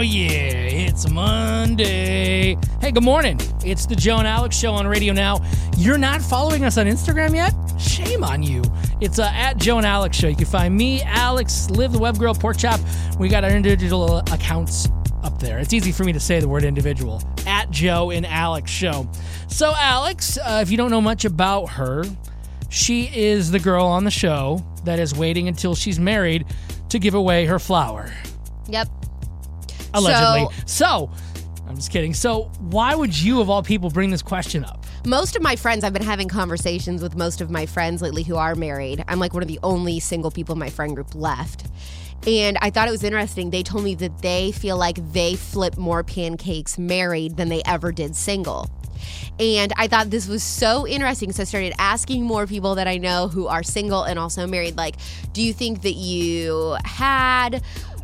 yeah, it's Monday. Hey, good morning. It's the Joe and Alex Show on Radio Now. You're not following us on Instagram yet? Shame on you. It's at Joe and Alex Show. You can find me, Alex, Liv, the Web Girl, Pork Chop. We got our individual accounts up there. It's easy for me to say the word individual. At Joe and Alex Show. So, Alex, if you don't know much about her, she is the girl on the show that is waiting until she's married to give away her flower. Yep. Allegedly. So, I'm just kidding. So, why would you, of all people, bring this question up? Most of my friends, I've been having conversations with most of my friends lately who are married. I'm like one of the only single people in my friend group left. And I thought it was interesting. They told me that they feel like they flip more pancakes married than they ever did single. And I thought this was so interesting. So I started asking more people that I know who are single and also married, like, do you think that you had,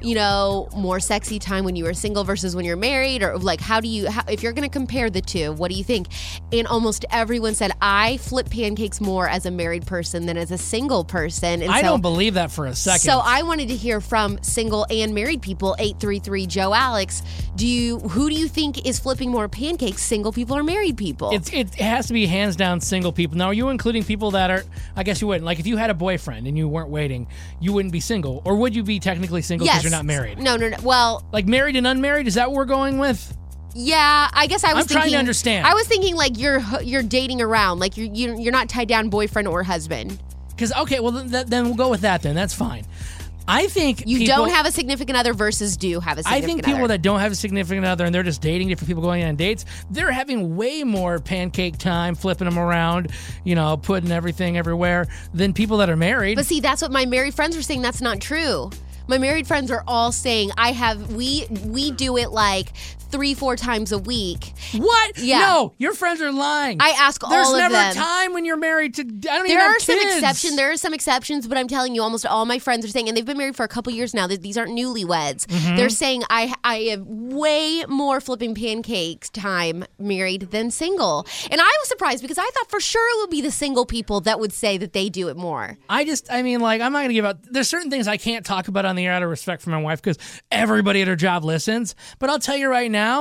more sexy time when you were single versus when you're married? Or like, if you're going to compare the two, what do you think? And almost everyone said, I flip pancakes more as a married person than as a single person. And I don't believe that for a second. So I wanted to hear from single and married people, 833 Joe Alex. Who do you think is flipping more pancakes, single people or married people? It has to be hands down single people. Now, are you including people that are, I guess you wouldn't. Like if you had a boyfriend and you weren't waiting, you wouldn't be single. Or would you be technically single because you're not married? No. Well, like married and unmarried, is that what we're going with? Yeah, I guess I'm trying to understand. I was thinking like you're dating around, like you're not tied down boyfriend or husband. Because then we'll go with that. Then that's fine. I think you don't have a significant other versus do have a significant other. I think people that don't have a significant other and they're just dating different people, going on dates, they're having way more pancake time, flipping them around, putting everything everywhere than people that are married. But see, that's what my married friends are saying. That's not true. My married friends are all saying we do it like 3-4 times a week. What? Yeah. No, your friends are lying. I ask all of them. There's never time when you're married to. I don't even There have are some kids. exceptions. There are some exceptions, but I'm telling you, almost all my friends are saying, and they've been married for a couple years now. These aren't newlyweds. Mm-hmm. They're saying I have way more flipping pancakes time married than single, and I was surprised because I thought for sure it would be the single people that would say that they do it more. I'm not going to give out. There's certain things I can't talk about on the air out of respect for my wife because everybody at her job listens. But I'll tell you right now.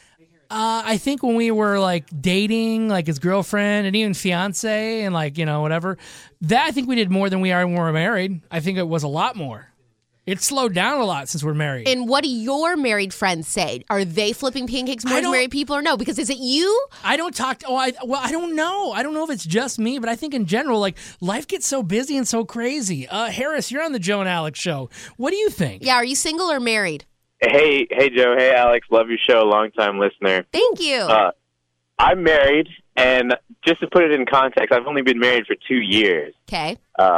I think when we were like dating, like his girlfriend and even fiance and like, whatever, that I think we did more than we are when we're married. I think it was a lot more. It slowed down a lot since we're married. And what do your married friends say? Are they flipping pancakes more than married people or no? Because is it you? I don't talk to, I don't know. I don't know if it's just me, but I think in general, like life gets so busy and so crazy. Harris, you're on the Joe and Alex Show. What do you think? Yeah, are you single or married? Hey, Joe. Hey, Alex. Love your show. Long-time listener. Thank you. I'm married, and just to put it in context, I've only been married for 2 years. Okay.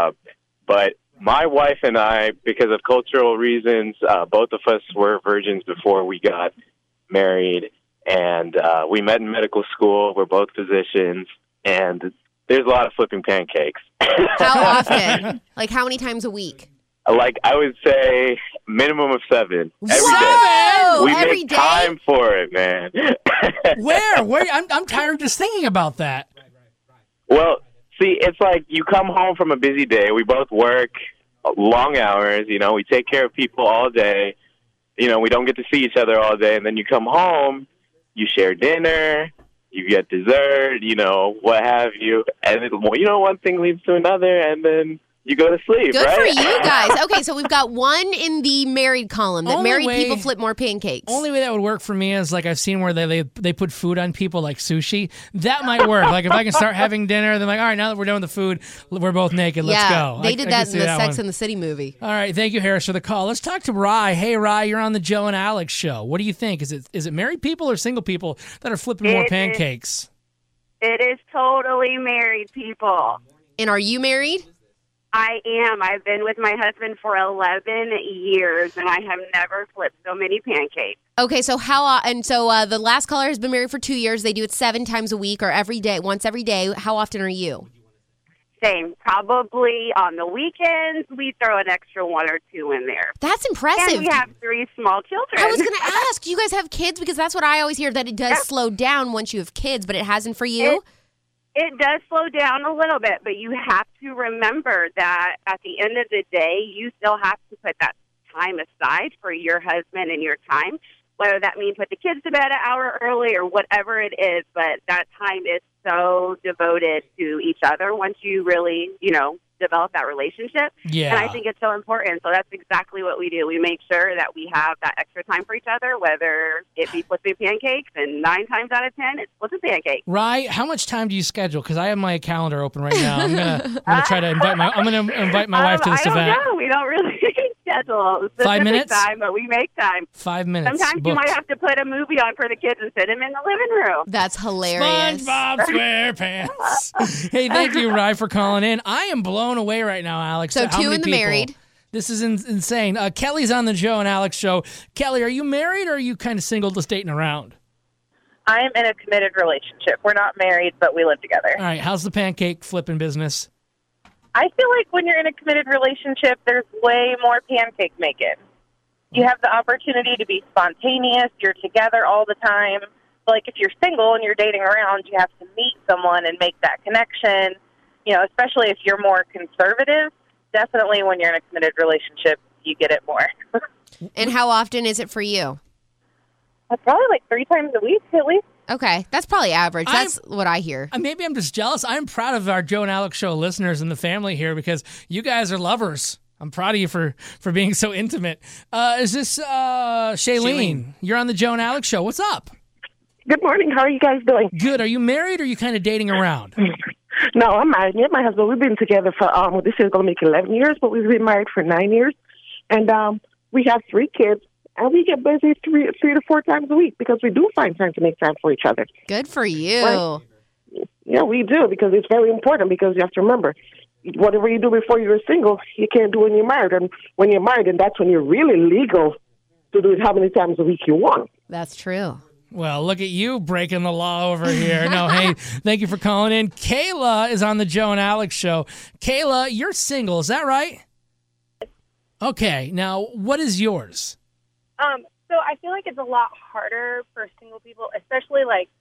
But my wife and I, because of cultural reasons, both of us were virgins before we got married, and we met in medical school. We're both physicians, and there's a lot of flipping pancakes. How often? Like how many times a week? Like, I would say minimum of 7. Every day. We every make day? time for it, man. Where? I'm tired just thinking about that. Well, see, it's like you come home from a busy day. We both work long hours. We take care of people all day. We don't get to see each other all day. And then you come home, you share dinner, you get dessert, what have you. And, one thing leads to another, and then you go to sleep, Good right? for you guys. Okay, so we've got one in the married column that married people flip more pancakes. Only way that would work for me is like I've seen where they put food on people like sushi. That might work. Like if I can start having dinner, then like, all right, now that we're done with the food, we're both naked. Let's go. They did that in the Sex and the City movie. All right, thank you, Harris, for the call. Let's talk to Rye. Hey, Rye, you're on the Joe and Alex Show. What do you think? Is it married people or single people that are flipping more pancakes? It is totally married people. And are you married? I am. I've been with my husband for 11 years, and I have never flipped so many pancakes. Okay, so the last caller has been married for 2 years. They do it 7 times a week or every day, once every day. How often are you? Same. Probably on the weekends, we throw an extra 1 or 2 in there. That's impressive. And we have 3 small children. I was going to ask, do you guys have kids? Because that's what I always hear, that it does slow down once you have kids, but it hasn't for you? It does slow down a little bit, but you have to remember that at the end of the day, you still have to put that time aside for your husband and your time. whether that means put the kids to bed an hour early or whatever it is. But that time is so devoted to each other once you really, develop that relationship. Yeah. And I think it's so important. So that's exactly what we do. We make sure that we have that extra time for each other, whether it be flipping pancakes, and 9 times out of 10, it's flipping pancakes. Right? How much time do you schedule? Because I have my calendar open right now. I'm gonna try to invite my wife to this event. I don't know. We don't really schedule 5 minutes time, but we make time. 5 minutes. Sometimes booked. you might have to put a movie on for the kids and sit them in the living room. That's hilarious. SpongeBob SquarePants. Hey, thank you, Rye, for calling in. I am blown away right now, Alex. So How 2 many in the people? married. This is insane. Kelly's on the Joe and Alex show. Kelly, are you married or are you kind of single, just dating around? I'm in a committed relationship. We're not married, but we live together. All right. How's the pancake flipping business? I feel like when you're in a committed relationship, there's way more pancake making. You have the opportunity to be spontaneous. You're together all the time. Like if you're single and you're dating around, you have to meet someone and make that connection. Especially if you're more conservative. Definitely when you're in a committed relationship, you get it more. And how often is it for you? Probably like 3 times a week, at least. Okay, that's probably average. That's what I hear. Maybe I'm just jealous. I'm proud of our Joe and Alex show listeners and the family here because you guys are lovers. I'm proud of you for being so intimate. Is this Shailene? You're on the Joe and Alex show. What's up? Good morning. How are you guys doing? Good. Are you married or are you kind of dating around? No, I'm married. Me and my husband, we've been together for, this year's going to make 11 years, but we've been married for 9 years. And we have 3 kids, and we get busy 3 to 4 times a week because we do find time to make time for each other. Good for you. Right? Yeah, we do because it's very important because you have to remember, whatever you do before you're single, you can't do when you're married. And when you're married, and that's when you're really legal to do it how many times a week you want. That's true. Well, look at you breaking the law over here. No, hey, thank you for calling in. Kayla is on the Joe and Alex show. Kayla, you're single, is that right? Okay, now what is yours? So I feel like it's a lot harder for single people, especially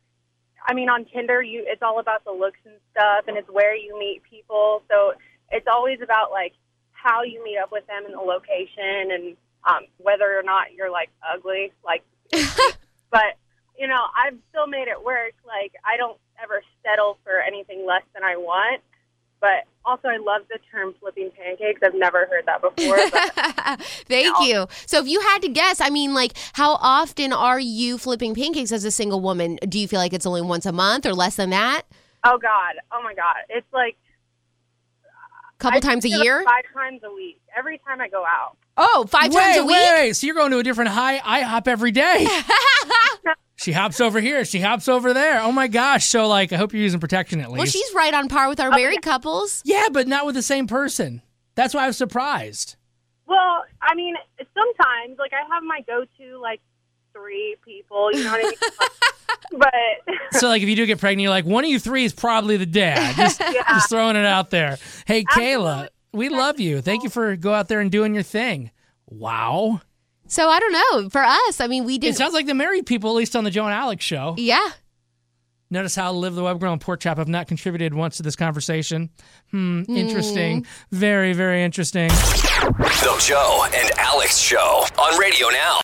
on Tinder, it's all about the looks and stuff, and it's where you meet people. So it's always about how you meet up with them and the location, and whether or not you're ugly. But I've still made it work. I don't ever settle for anything less than I want. But also, I love the term flipping pancakes. I've never heard that before. Thank you. So if you had to guess, how often are you flipping pancakes as a single woman? Do you feel like it's only once a month or less than that? Oh, God. Oh, my God. It's a couple times a year? 5 times a week. Every time I go out. Oh, 5 times a week? Wait. So you're going to a different IHOP every day. She hops over here. She hops over there. Oh, my gosh. So, I hope you're using protection at least. Well, she's right on par with our married couples. Yeah, but not with the same person. That's why I was surprised. Well, sometimes, I have my go-to, 3 people, you know what I mean? But so, if you do get pregnant, you're like, one of you 3 is probably the dad. Just throwing it out there. Hey, Kayla, we love you. Thank you for go out there and doing your thing. Wow. So, I don't know. For us, we did. It sounds like the married people, at least on the Joe and Alex show. Yeah. Notice how Live the Web Girl and Pork Chop have not contributed once to this conversation. Interesting. Very, very interesting. The Joe and Alex Show on Radio Now.